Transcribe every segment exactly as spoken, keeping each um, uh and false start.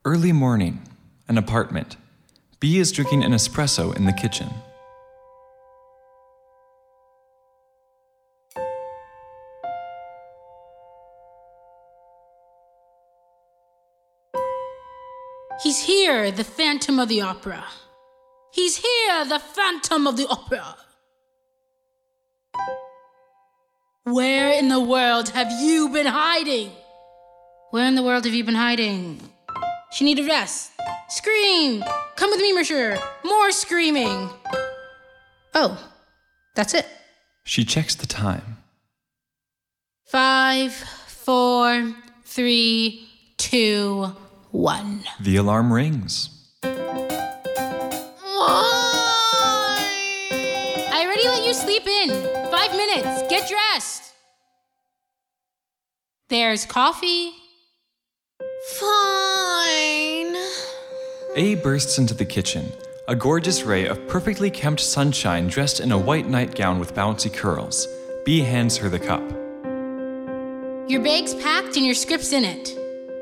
Early morning, an apartment. B is drinking an espresso in the kitchen. He's here, the Phantom of the Opera. He's here, the Phantom of the Opera. Where in the world have you been hiding? Where in the world have you been hiding? She needed rest. Scream! Come with me, Monsieur. More screaming. Oh, that's it. She checks the time. Five, four, three, two, one. The alarm rings. I already let you sleep in. Five minutes. Get dressed. There's coffee. Fine. A bursts into the kitchen, a gorgeous ray of perfectly kempt sunshine dressed in a white nightgown with bouncy curls. B hands her the cup. Your bag's packed and your script's in it.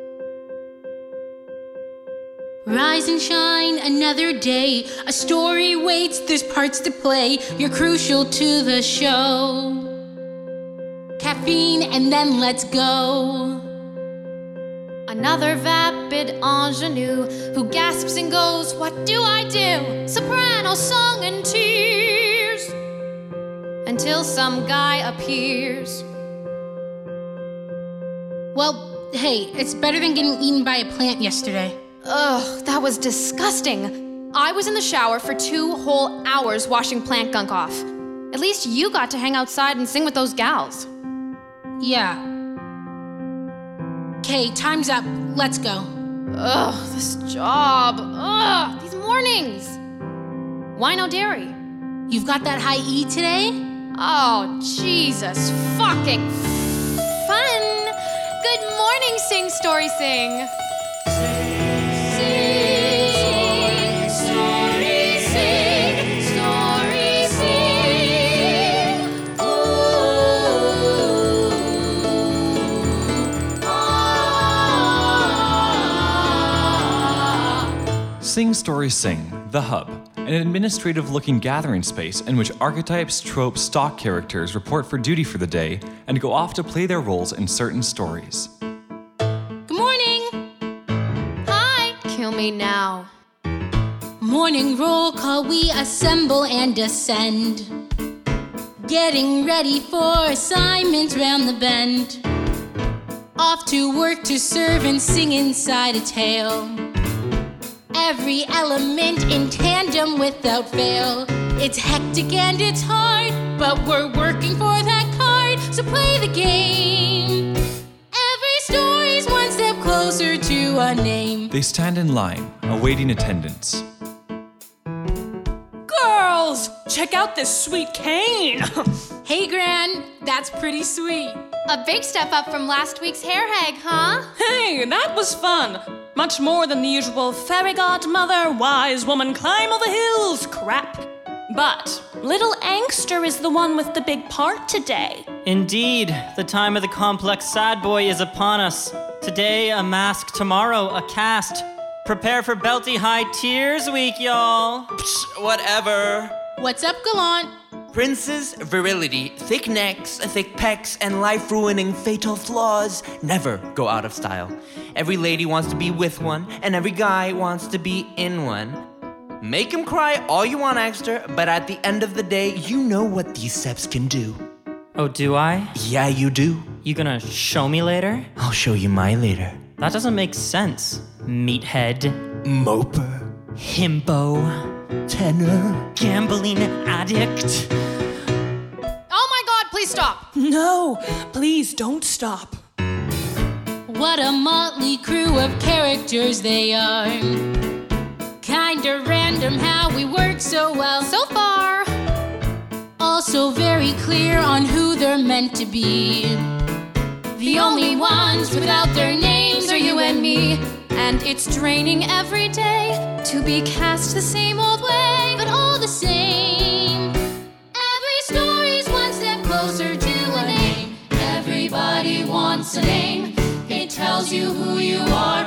Rise and shine, another day. A story waits, there's parts to play. You're crucial to the show. Caffeine and then let's go. Another vapid ingenue who gasps and goes, what do I do? Soprano song and tears. Until some guy appears. Well, hey, it's better than getting eaten by a plant yesterday. Ugh, that was disgusting. I was in the shower for two whole hours washing plant gunk off. At least you got to hang outside and sing with those gals. Yeah. Okay, time's up. Let's go. Ugh, this job. Ugh, these mornings. Why no dairy? You've got that high E today? Oh, Jesus fucking fun. Good morning, Sing Story Sing. Sing Story Sing, The Hub, an administrative-looking gathering space in which archetypes, tropes, stock characters report for duty for the day and go off to play their roles in certain stories. Good morning! Hi! Kill me now. Morning roll call, we assemble and ascend. Getting ready for assignments round the bend. Off to work to serve and sing inside a tale. Every element in tandem without fail. It's hectic and it's hard, but we're working for that card, so play the game. Every story's one step closer to a name. They stand in line, awaiting attendance. Girls, check out this sweet cane. Hey, Gran, that's pretty sweet. A big step up from last week's hair hag, huh? Hey, that was fun. Much more than the usual fairy godmother, wise woman, climb all the hills crap. But little Angster is the one with the big part today. Indeed, the time of the complex sad boy is upon us. Today a mask, tomorrow a cast. Prepare for belty high tears week, y'all. Psh, whatever. What's up, Gallant? Prince's virility, thick necks, thick pecs, and life-ruining fatal flaws never go out of style. Every lady wants to be with one, and every guy wants to be in one. Make him cry all you want, Angster, but at the end of the day, you know what these steps can do. Oh, do I? Yeah, you do. You gonna show me later? I'll show you my later. That doesn't make sense. Meathead. Moper. Himbo. Tenor. Gambling addict. Oh my God, please stop. No, please don't stop. What a motley crew of characters they are. Kinda random how we work so well so far. Also very clear on who they're meant to be. The only ones without their names are you and me. And it's draining every day to be cast the same old way, But all the same, every story's one step closer to a name. Everybody wants a name. It tells you who you are, what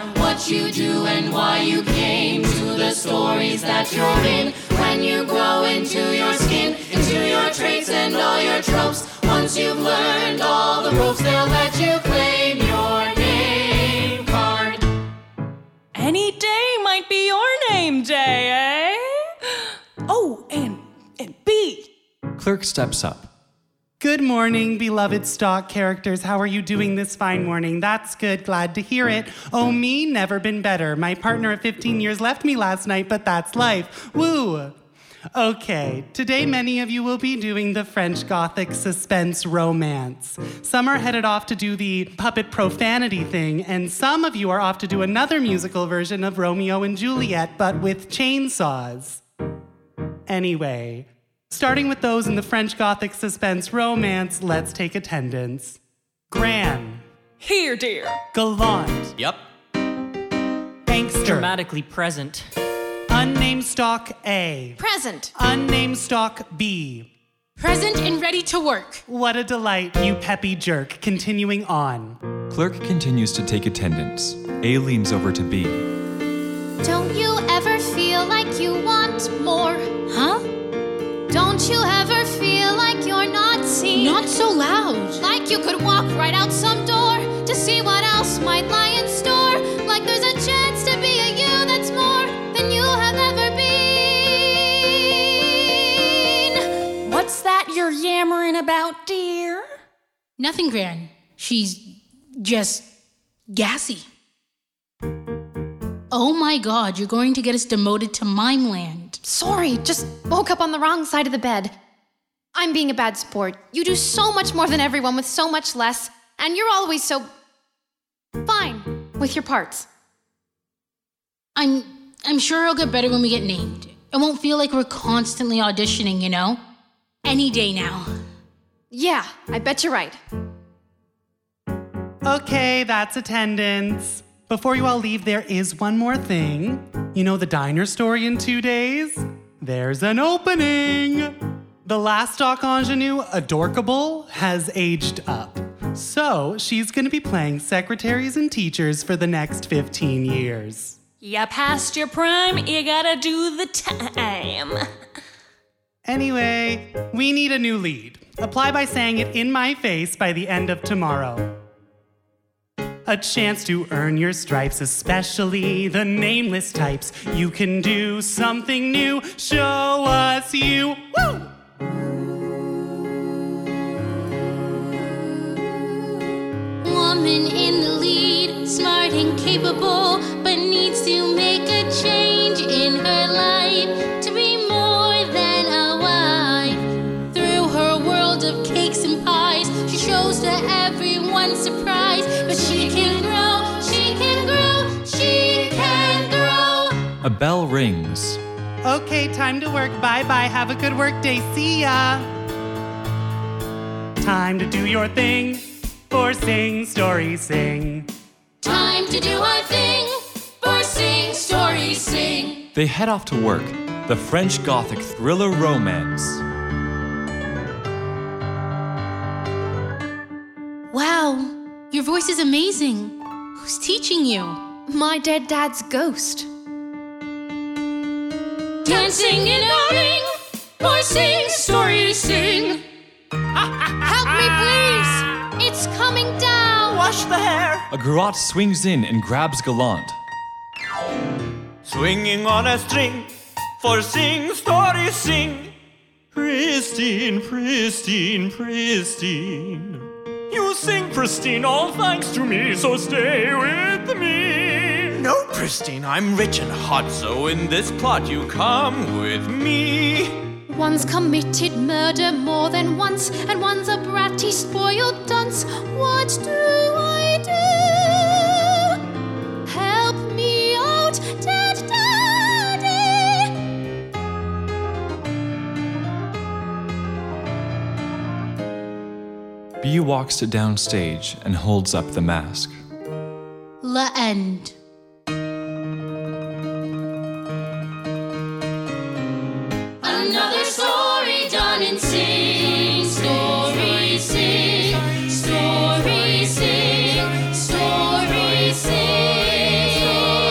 what you do and why you came to the stories that you're in. When you grow into your skin, into your traits and all your tropes, once you've learned all the ropes, they'll let you claim your name card. Any day might be your name day, eh? Oh, and, and B. Clerk steps up. Good morning, beloved stock characters. How are you doing this fine morning? That's good. Glad to hear it. Oh, me, never been better. My partner of fifteen years left me last night, but that's life. Woo! Okay, today many of you will be doing the French Gothic suspense romance. Some are headed off to do the puppet profanity thing, and some of you are off to do another musical version of Romeo and Juliet, but with chainsaws. Anyway, starting with those in the French Gothic suspense romance, let's take attendance. Gran. Here, dear. Gallant. Yup. Bankster. Dramatically present. Unnamed stock A. Present. Unnamed stock B. Present and ready to work. What a delight, you peppy jerk. Continuing on. Clerk continues to take attendance. A leans over to B. Don't you ever feel like you want more? Huh? Don't you ever feel like you're not seen? Not so loud. Like you could walk right out some door to see what else might lie in store. Like there's a chance to be a you that's more than you have ever been. What's that you're yammering about, dear? Nothing, Gran. She's just gassy. Oh my God, you're going to get us demoted to Mime Land. Sorry, just woke up on the wrong side of the bed. I'm being a bad sport. You do so much more than everyone with so much less, and you're always so fine with your parts. I'm I'm sure it'll get better when we get named. It won't feel like we're constantly auditioning, you know? Any day now. Yeah, I bet you're right. Okay, that's attendance. Before you all leave, there is one more thing. You know the diner story in two days? There's an opening! The last stock ingenue, Adorkable, has aged up. So she's gonna be playing secretaries and teachers for the next fifteen years. You past your prime, you gotta do the time. Anyway, we need a new lead. Apply by saying it in my face by the end of tomorrow. A chance to earn your stripes, especially the nameless types. You can do something new, show us you. Woo! Woman in the lead, smart and capable, but needs to make a change in her life to be more than a wife. Through her world of cakes and pies, she shows to everyone's surprise. But she can grow, she can grow, she can grow. A bell rings. Okay, time to work. Bye-bye. Have a good work day. See ya. Time to do your thing. For Sing Story Sing. Time to do our thing for Sing Story Sing. They head off to work. The French Gothic thriller romance. Wow, your voice is amazing. Who's teaching you? My dead dad's ghost. Dancing in a ring for Sing Story Sing. Help me, please! It's coming down! Wash the hair. A garrote swings in and grabs Gallant. Swinging on a string for Sing Story Sing. Pristine, pristine, pristine. You sing pristine, all thanks to me, so stay with me. No, Pristine, I'm rich and hot, so in this plot you come with me. One's committed murder more than once, and one's a bratty spoiled dunce. What do I do? Help me out, dead daddy! B walks to downstage and holds up the mask. La end. Another story done in Sing Story Sing. Story Sing. Story Sing.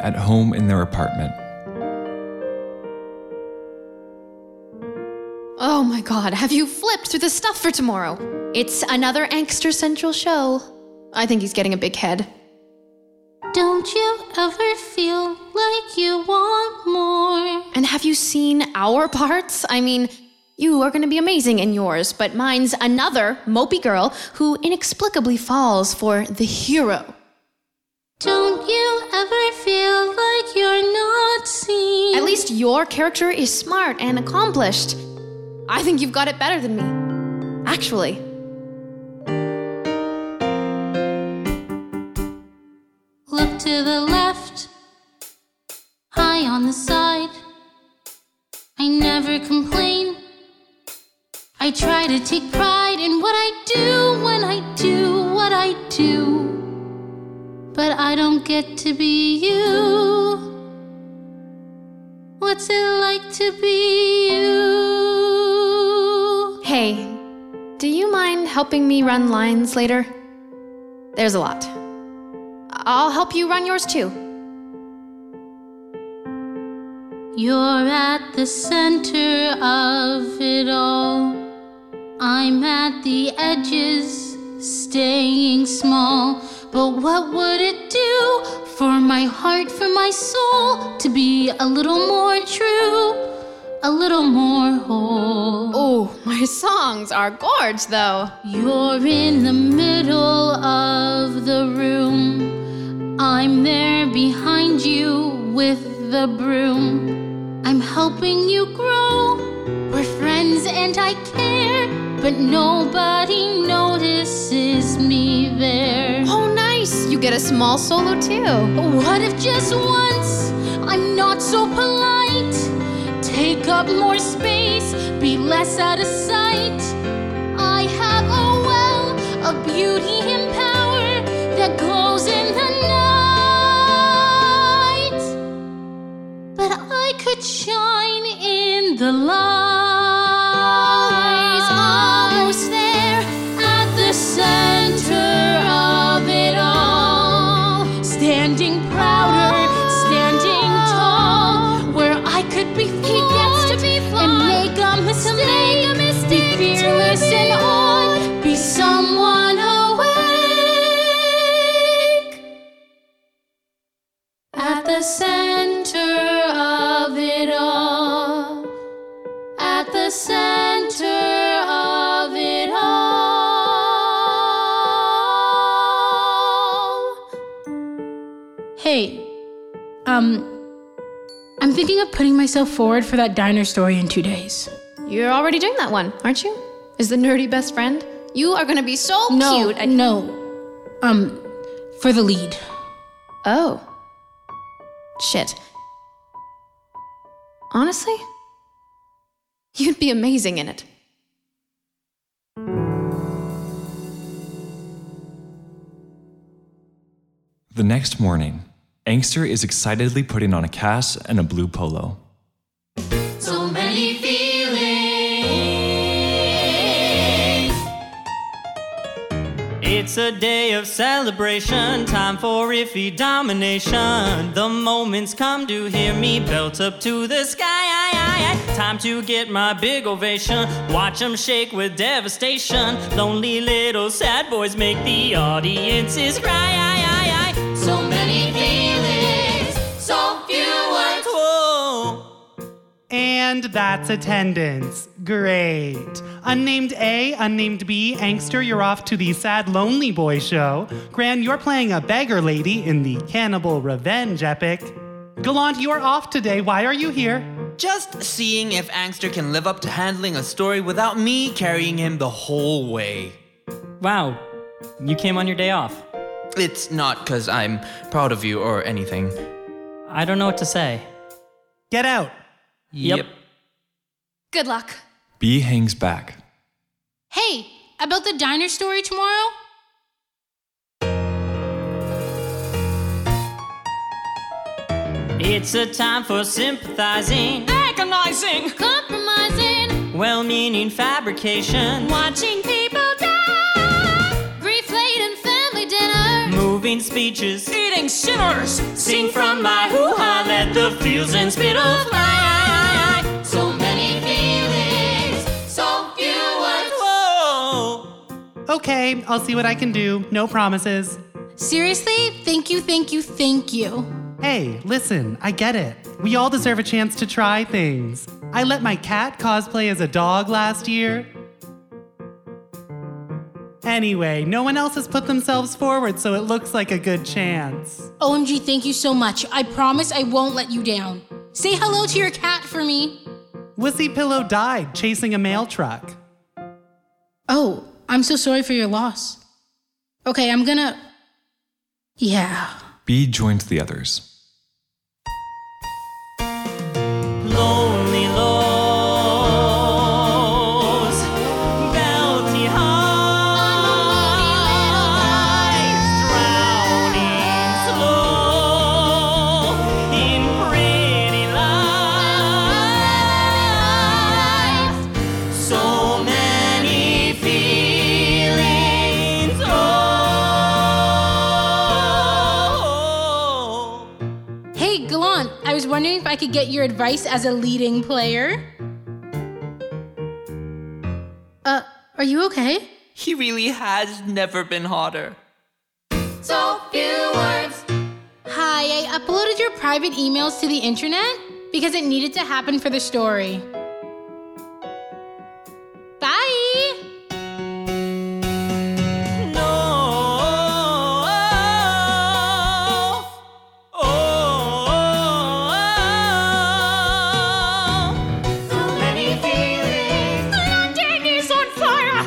at home in their apartment. Oh my god, have you flipped through the stuff for tomorrow? It's another Angster Central show. I think he's getting a big head. Don't you ever feel like you want more? And have you seen our parts? I mean, you are gonna be amazing in yours, but mine's another mopey girl who inexplicably falls for the hero. Don't you ever feel like you're not seen? At least your character is smart and accomplished. I think you've got it better than me. Actually. Look to the left, high on the side. I never complain. I try to take pride in what I do when I do what I do. But I don't get to be you. What's it like to be you? Hey, do you mind helping me run lines later? There's a lot. I'll help you run yours too. You're at the center of it all. I'm at the edges, staying small. But what would it do for my heart, for my soul, to be a little more true, a little more whole? Oh, my songs are gorge though. You're in the middle of the room. I'm there behind you with the broom. I'm helping you grow. We're friends and I care, but nobody notices me there. Oh, nice! You get a small solo too. What if just once I'm not so polite? Take up more space, be less out of sight. I have a well of beauty and power that glows in the night. But I could shine in the light. Always, almost there at the center of it all. Standing prouder, standing tall, where I could be flawed, he gets to be flawed, and make a mistake, make a mistake, be fearless and awed, be someone awake. At the center of it all, at the center of it all. Hey, um, I'm thinking of putting myself forward for that diner story in two days. You're already doing that one, aren't you? Is the nerdy best friend? You are gonna be so No, cute. and- no, um, for the lead. Oh. Shit. Honestly? You'd be amazing in it. The next morning, Angster is excitedly putting on a cast and a blue polo. So many feelings. It's a day of celebration, time for iffy domination. The moment's come to hear me belt up to the sky. Time to get my big ovation, watch them shake with devastation. Lonely little sad boys make the audiences cry. So many feelings, so few words. Whoa. And that's attendance. Great. Unnamed A, unnamed B, Angster, you're off to the Sad Lonely Boy show. Gran, you're playing a beggar lady in the Cannibal Revenge epic. Gallant, you're off today. Why are you here? Just seeing if Angster can live up to handling a story without me carrying him the whole way. Wow, you came on your day off. It's not because I'm proud of you or anything. I don't know what to say. Get out. Yep. Good luck. B hangs back. Hey, about the diner story tomorrow? It's a time for sympathizing, Agonizing, Compromising, well-meaning fabrication, watching people grief laden family dinner, moving speeches, eating shimmers. Sing from my hoo-ha, let the fields and spittle fly. So many feelings, so few words. Whoa! Okay, I'll see what I can do. No promises. Seriously? Thank you, thank you, thank you. Hey, listen, I get it. We all deserve a chance to try things. I let my cat cosplay as a dog last year. Anyway, no one else has put themselves forward, so it looks like a good chance. O M G, thank you so much. I promise I won't let you down. Say hello to your cat for me. Wussy Pillow died chasing a mail truck. Oh, I'm so sorry for your loss. Okay, I'm gonna... Yeah. B joins the others. Lonely lows, belty highs, drowning slow in pretty life. So many feelings. Oh. Hey, Gallant, I was wondering if I could get your advice as a leading player. Uh, are you okay? He really has never been hotter. So few words. Hi, I uploaded your private emails to the internet because it needed to happen for the story. Bye! No. Oh. So many feelings. London is on fire!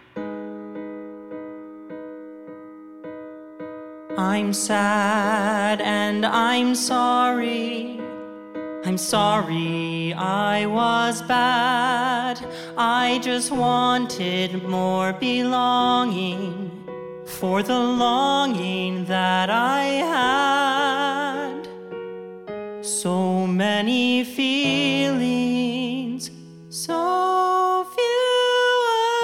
I'm sad and I'm sorry. I'm sorry I was bad. I just wanted more belonging for the longing that I had. So many feelings, so few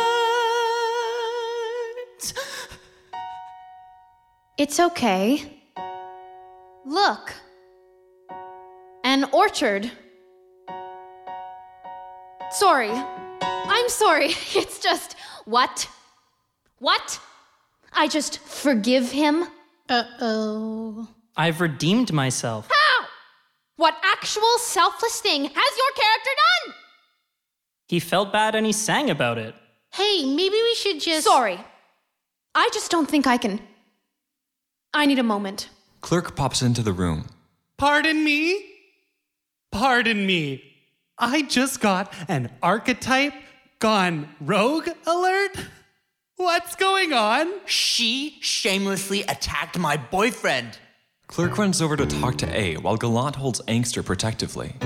words. It's okay. Look. An orchard. Sorry. I'm sorry. It's just. What? What? I just forgive him? Uh-oh. I've redeemed myself. How? What actual selfless thing has your character done? He felt bad and he sang about it. Hey, maybe we should just... Sorry. I just don't think I can. I need a moment. Clerk pops into the room. Pardon me? Pardon me. I just got an archetype gone rogue alert? What's going on? She shamelessly attacked my boyfriend. Clerk runs over to talk to A while Gallant holds Angster protectively.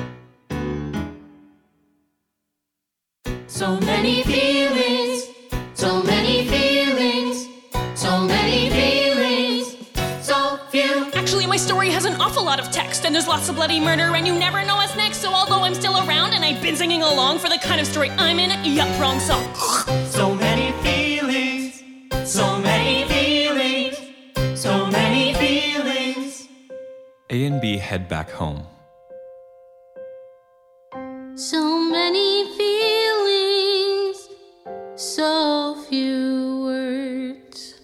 So many feelings, so many feelings, so many feelings, so few. Actually, my story has an awful lot of text, and there's lots of bloody murder, and you never know what's next, so although I'm still around and I've been singing along for the kind of story I'm in, yup, wrong song. So many feelings, so many feelings, so many feelings. A and B head back home. So many feelings, so few words.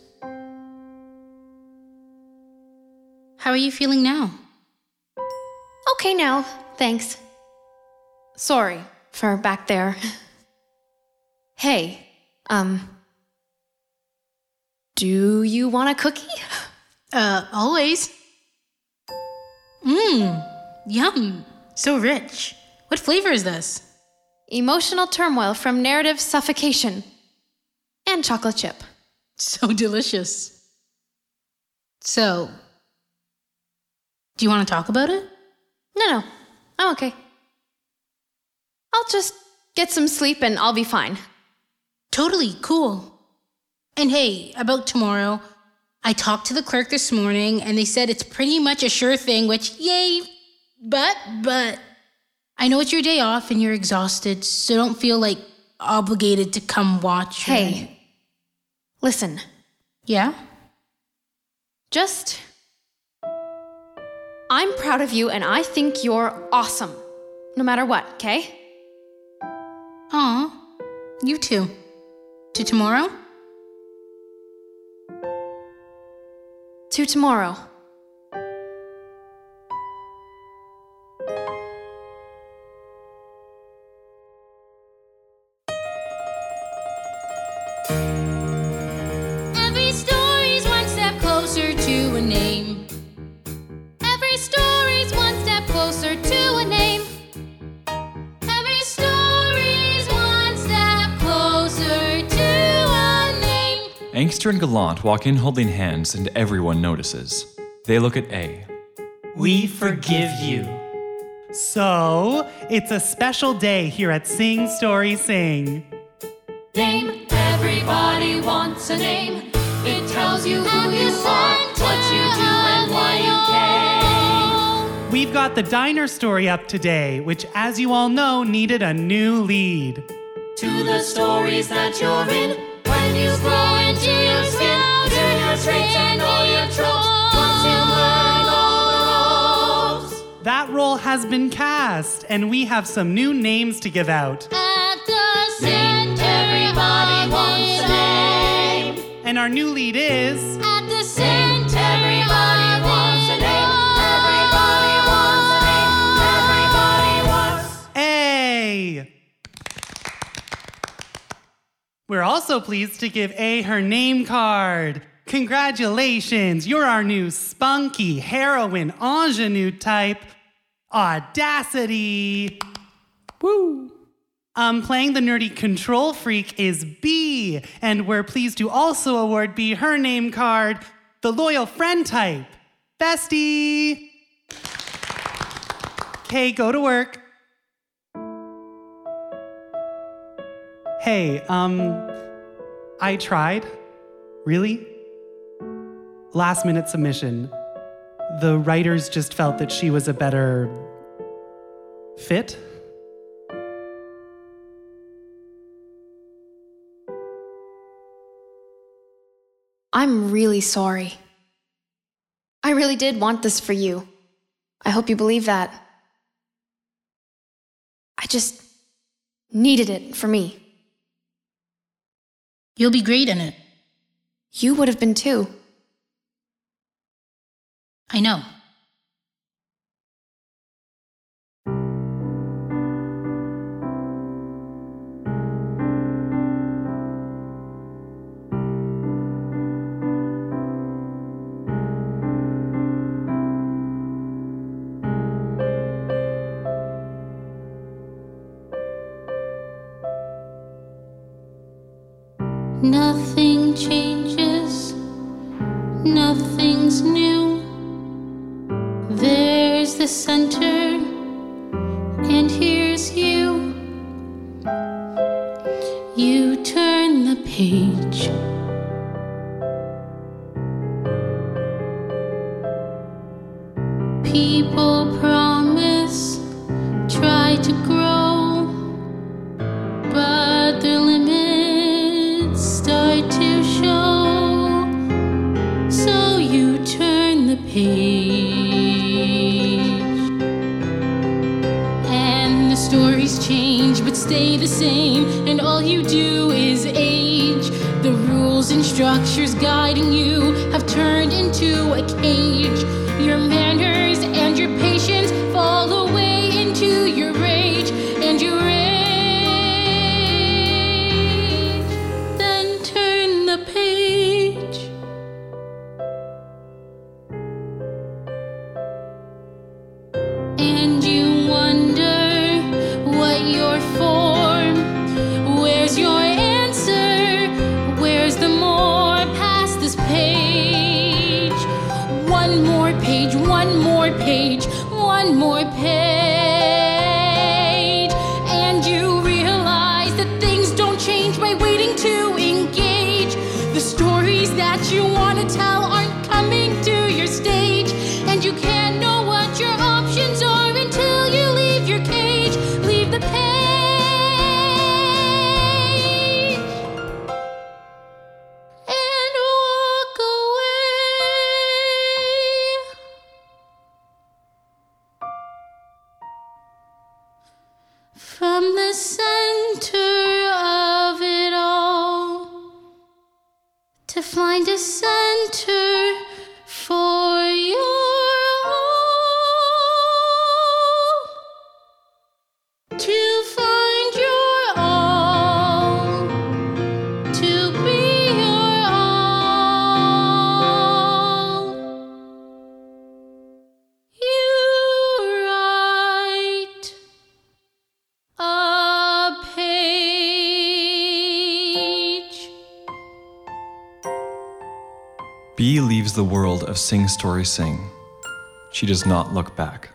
How are you feeling now? Okay now, thanks. Sorry for back there. Hey, um... do you want a cookie? Uh, always. Mmm, yum, so rich. What flavor is this? Emotional turmoil from narrative suffocation. And chocolate chip. So delicious. So, do you want to talk about it? No, no, I'm okay. I'll just get some sleep and I'll be fine. Totally, cool. And hey, about tomorrow, I talked to the clerk this morning and they said it's pretty much a sure thing, which, yay, but, but, I know it's your day off and you're exhausted, so don't feel like obligated to come watch. Hey, listen. Yeah? Just I'm proud of you and I think you're awesome. No matter what, okay? Aw, you too. To tomorrow? To tomorrow. Every story's one step closer to a name. Every story's one step closer to a name. Every story's one step closer to a name. Angster and Gallant walk in holding hands, and everyone notices. They look at A. We forgive you. So, it's a special day here at Sing Story Sing. Name, everybody wants a name. It tells you who you are, what you do, and why you came. We've got the diner story up today, which, as you all know, needed a new lead. To the stories that you're in, when you grow into your skin, learn your traits and all your tropes. Once you learn all the roles. That role has been cast, and we have some new names to give out. At the center, everybody wants a name. And our new lead is... At the center, everybody wants a name. Everybody wants a name. Everybody wants. A. We're also pleased to give A her name card. Congratulations, you're our new spunky heroine ingenue type, Audacity. Woo! Um, playing the nerdy control freak is B, and we're pleased to also award B her name card, the loyal friend type, Bestie. Okay, go to work. Hey, um, I tried. Really? Last minute submission. The writers just felt that she was a better fit. I'm really sorry. I really did want this for you. I hope you believe that. I just needed it for me. You'll be great in it. You would have been too. I know. Nothing changes, nothing's new. There's the center, and here's you. You turn the page. People promise, try to grow, but their limits start to show. So you turn the page, and the stories change but stay the same, and all you do is age. The rules and structures guiding you have turned into a cage. Your manners and your patience fall away into your rage, and you rage. Then turn the page. And you wonder what you're for. Where's your answer? Where's the more past this page? One more page, one more page, one more page. And you realize that things don't change by waiting to engage. The stories that you want to tell aren't coming to your stage, and you can't know what your options are until you leave your cage. Leave the page and walk away. to find a center for your all, to find your all, to be your all. You write a page. Bee leaves the world of Sing Story Sing. She does not look back.